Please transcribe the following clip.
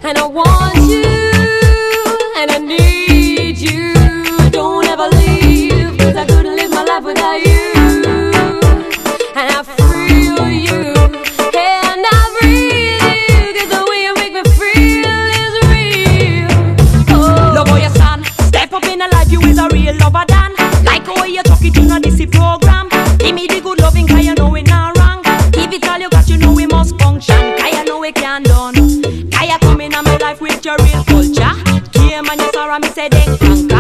and I want you, and I need you. Don't ever leave, 'cause I couldn't live my life without you. And I feel you, and I breathe you, 'cause the way you make me feel is real. Oh, love how you stand, step up in a life, you is a real lover Dan. Like how you talk it in a DC program. Give me the good loving, 'cause you know it not wrong. Give it all you got, you know we must function. 'Cause you know it can't done. 'Cause you come in my life with your real culture. Came and you saw me say they conquer.